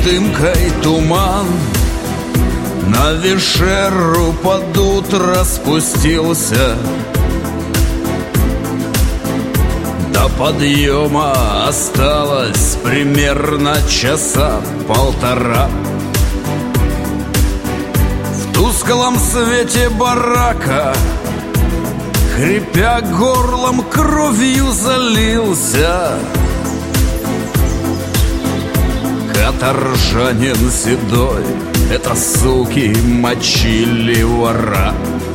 дымкой туман на Вишеру под утро спустился. До подъема осталось примерно часа полтора. В тусклом свете барака, хрипя горлом, кровью залился каторжанин седой. Это суки мочили вора.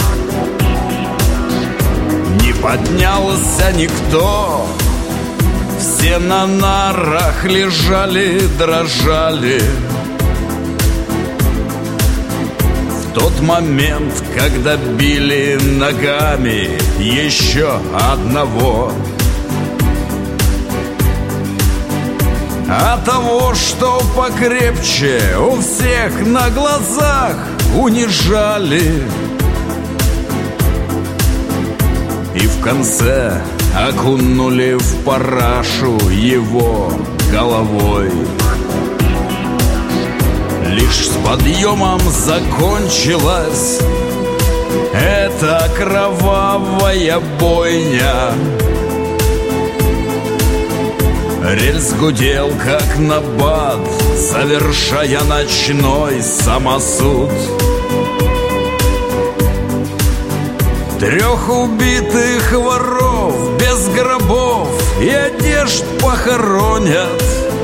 Не поднялся никто, все на нарах лежали, дрожали. В тот момент, когда били ногами еще одного, а того, что покрепче, у всех на глазах унижали. И в конце окунули в парашу его головой. Лишь с подъемом закончилась эта кровавая бойня. Рельс гудел, как набат, совершая ночной самосуд. 3 убитых воров без гробов и одежд похоронят,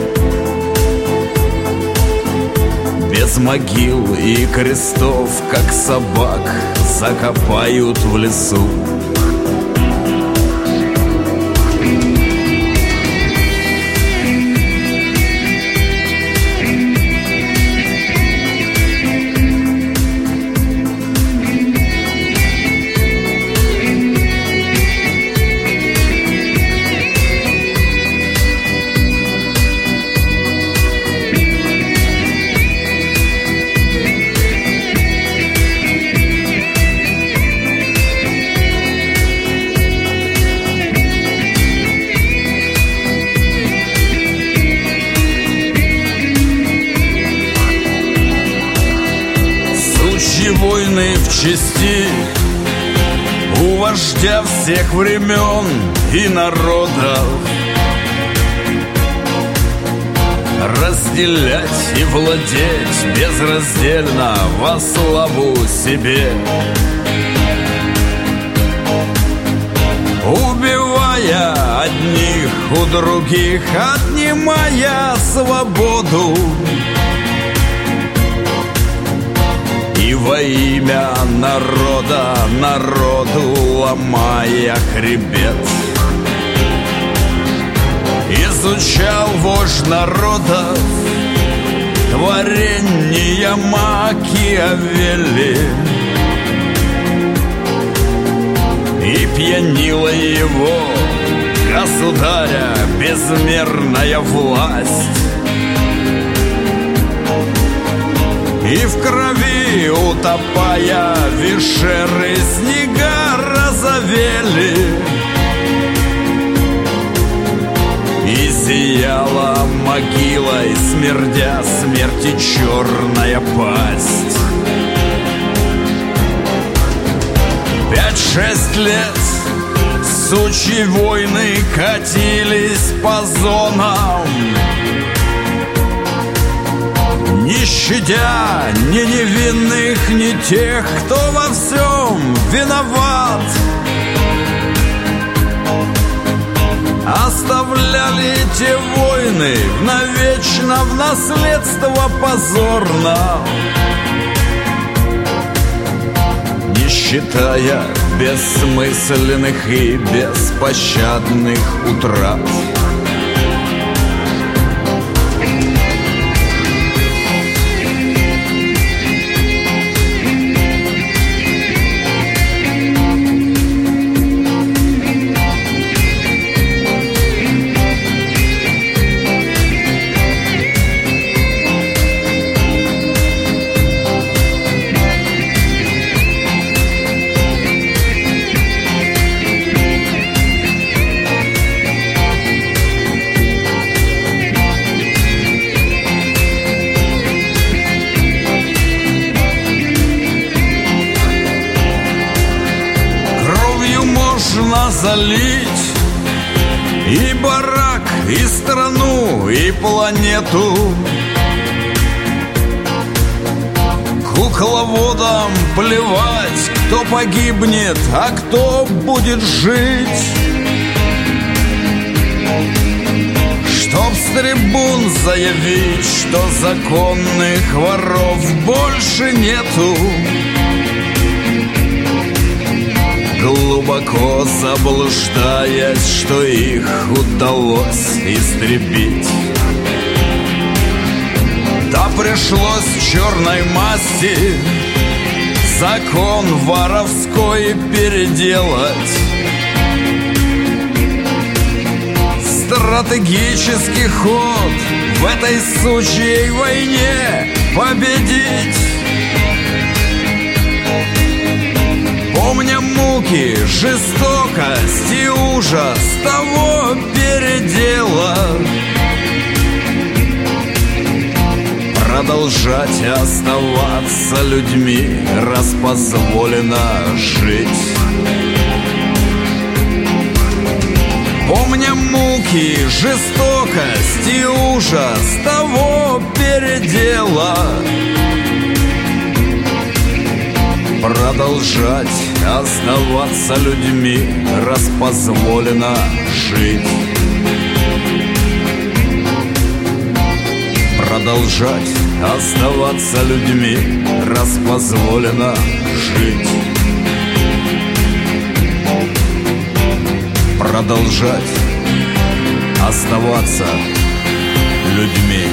без могил и крестов, как собак, закопают в лесу. Войны в чести у вождя всех времен и народов. Разделять и владеть безраздельно во славу себе, убивая одних у других, отнимая свободу. И во имя народа, народу ломая хребет. Изучал вождь народов творения Макиавелли, и пьянила его государя безмерная власть. И в крови утопая Вишеры снега разовели, и зияла могилой, смердя смерти черная пасть. 5-6 лет сучьи войны катились по зонам, не щадя ни невинных, ни тех, кто во всем виноват. Оставляли те войны навечно в наследство позорно, не считая бессмысленных и беспощадных утрат. должна залить и барак, и страну, и планету. Кукловодам плевать, кто погибнет, а кто будет жить. Чтоб с трибун заявить, что законных воров больше нету. Глубоко заблуждаясь, что их удалось истребить. Да пришлось черной масти закон воровской переделать. Стратегический ход в этой сучьей войне победить. Помня муки, жестокость и ужас того передела, продолжать оставаться людьми, раз позволено жить. Помня муки, жестокость и ужас того передела, продолжать оставаться людьми, раз позволено жить. Продолжать оставаться людьми, раз позволено жить. Продолжать оставаться людьми.